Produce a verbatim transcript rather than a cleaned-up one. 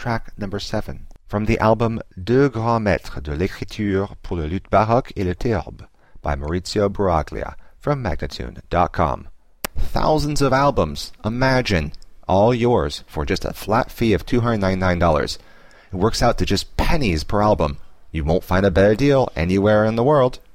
track number seven, from the album Deux grands maîtres de l'écriture pour le luth baroque et le théorbe by Maurizio Braglia from Magnatune dot com. Thousands of albums, imagine, all yours for just a flat fee of two hundred ninety-nine dollars. It works out to just pennies per album. You won't find a better deal anywhere in the world.